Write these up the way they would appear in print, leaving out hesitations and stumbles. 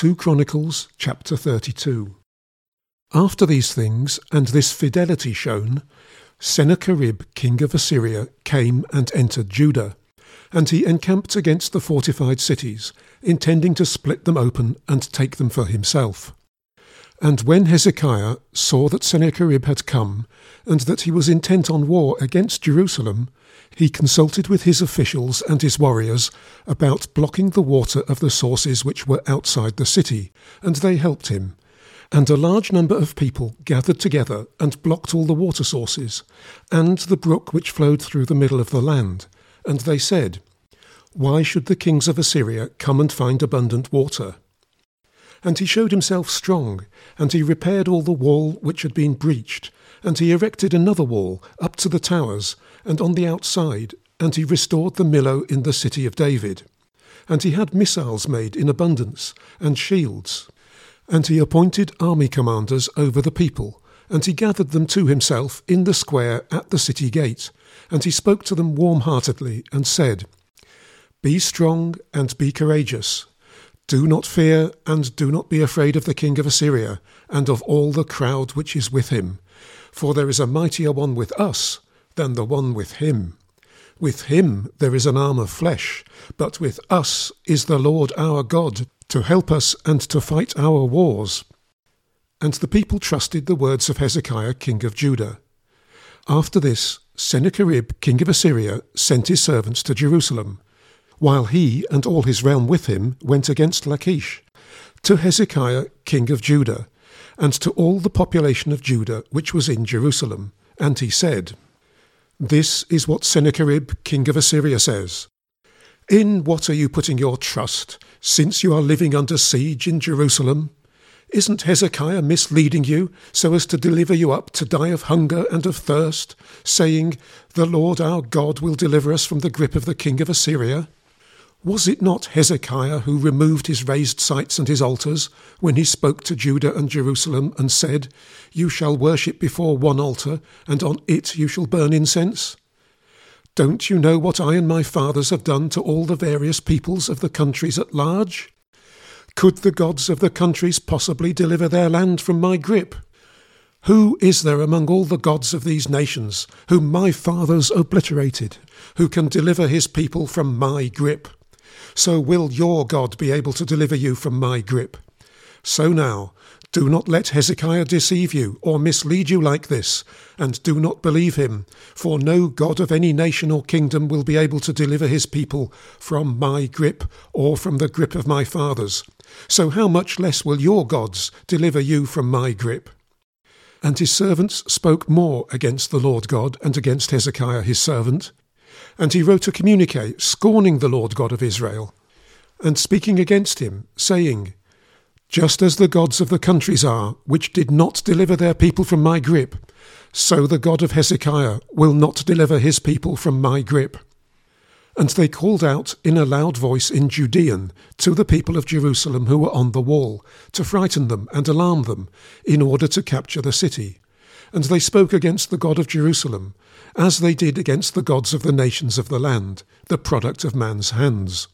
2 Chronicles chapter 32. After these things, and this fidelity shown, Sennacherib king of Assyria came and entered Judah, and he encamped against the fortified cities, intending to split them open and take them for himself. And when Hezekiah saw that Sennacherib had come, and that he was intent on war against Jerusalem, he consulted with his officials and his warriors about blocking the water of the sources which were outside the city, and they helped him. And a large number of people gathered together and blocked all the water sources, and the brook which flowed through the middle of the land. And they said, "Why should the kings of Assyria come and find abundant water?" And he showed himself strong, and he repaired all the wall which had been breached, and he erected another wall up to the towers, and on the outside, and he restored the Millo in the city of David. And he had missiles made in abundance, and shields. And he appointed army commanders over the people, and he gathered them to himself in the square at the city gate, and he spoke to them warm-heartedly, and said, "Be strong and be courageous. Do not fear, and do not be afraid of the king of Assyria, and of all the crowd which is with him. For there is a mightier one with us than the one with him. With him there is an arm of flesh, but with us is the Lord our God, to help us and to fight our wars." And the people trusted the words of Hezekiah king of Judah. After this, Sennacherib king of Assyria sent his servants to Jerusalem, while he and all his realm with him went against Lachish, to Hezekiah king of Judah, and to all the population of Judah which was in Jerusalem. And he said, "This is what Sennacherib king of Assyria says. In what are you putting your trust, since you are living under siege in Jerusalem? Isn't Hezekiah misleading you, so as to deliver you up to die of hunger and of thirst, saying, 'The Lord our God will deliver us from the grip of the king of Assyria'? Was it not Hezekiah who removed his raised sites and his altars, when he spoke to Judah and Jerusalem, and said, 'You shall worship before one altar, and on it you shall burn incense'? Don't you know what I and my fathers have done to all the various peoples of the countries at large? Could the gods of the countries possibly deliver their land from my grip? Who is there among all the gods of these nations, whom my fathers obliterated, who can deliver his people from my grip? So will your God be able to deliver you from my grip. So now, do not let Hezekiah deceive you or mislead you like this, and do not believe him, for no god of any nation or kingdom will be able to deliver his people from my grip or from the grip of my fathers. So how much less will your gods deliver you from my grip?" And his servants spoke more against the Lord God and against Hezekiah his servant. And he wrote a communique, scorning the Lord God of Israel, and speaking against him, saying, "Just as the gods of the countries are, which did not deliver their people from my grip, so the God of Hezekiah will not deliver his people from my grip." And they called out in a loud voice in Judean to the people of Jerusalem who were on the wall, to frighten them and alarm them, in order to capture the city. And they spoke against the God of Jerusalem, as they did against the gods of the nations of the land, the product of man's hands.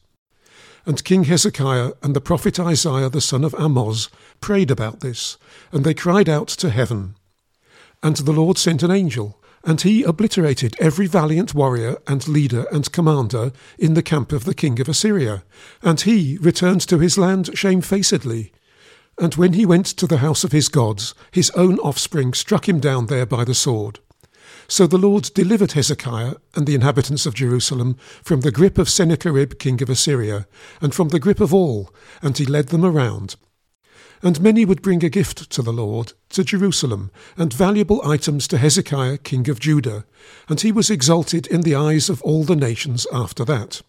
And King Hezekiah and the prophet Isaiah the son of Amoz prayed about this, and they cried out to heaven. And the Lord sent an angel, and he obliterated every valiant warrior and leader and commander in the camp of the king of Assyria, and he returned to his land shamefacedly. And when he went to the house of his gods, his own offspring struck him down there by the sword. So the Lord delivered Hezekiah and the inhabitants of Jerusalem from the grip of Sennacherib king of Assyria, and from the grip of all, and he led them around. And many would bring a gift to the Lord, to Jerusalem, and valuable items to Hezekiah king of Judah, and he was exalted in the eyes of all the nations after that.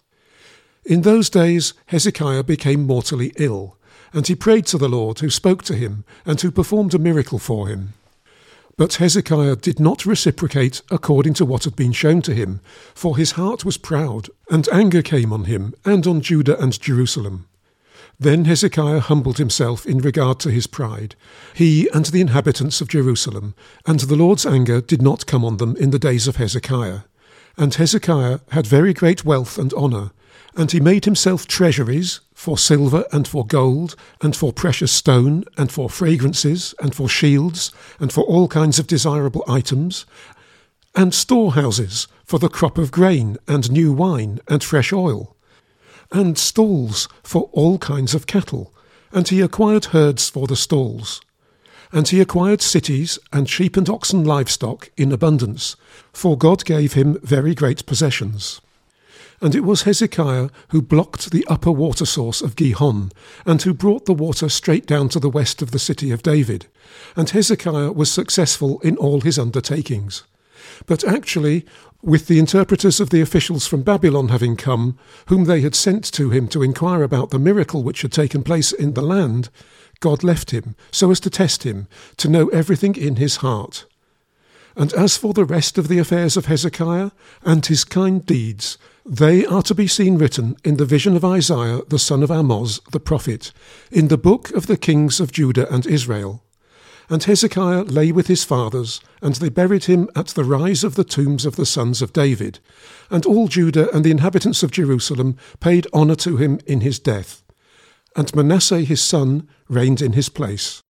In those days Hezekiah became mortally ill, and he prayed to the Lord, who spoke to him, and who performed a miracle for him. But Hezekiah did not reciprocate according to what had been shown to him, for his heart was proud, and anger came on him, and on Judah and Jerusalem. Then Hezekiah humbled himself in regard to his pride, he and the inhabitants of Jerusalem, and the Lord's anger did not come on them in the days of Hezekiah. And Hezekiah had very great wealth and honour, And he made himself treasuries for silver and for gold and for precious stone and for fragrances and for shields and for all kinds of desirable items, and storehouses for the crop of grain and new wine and fresh oil, and stalls for all kinds of cattle, and he acquired herds for the stalls. And he acquired cities and sheep and oxen livestock in abundance, for God gave him very great possessions. And it was Hezekiah who blocked the upper water source of Gihon, and who brought the water straight down to the west of the city of David. And Hezekiah was successful in all his undertakings. But actually, with the interpreters of the officials from Babylon having come, whom they had sent to him to inquire about the miracle which had taken place in the land, God left him, so as to test him, to know everything in his heart. And as for the rest of the affairs of Hezekiah, and his kind deeds, they are to be seen written in the vision of Isaiah the son of Amoz the prophet, in the book of the kings of Judah and Israel. And Hezekiah lay with his fathers, and they buried him at the rise of the tombs of the sons of David. And all Judah and the inhabitants of Jerusalem paid honour to him in his death. And Manasseh his son reigned in his place.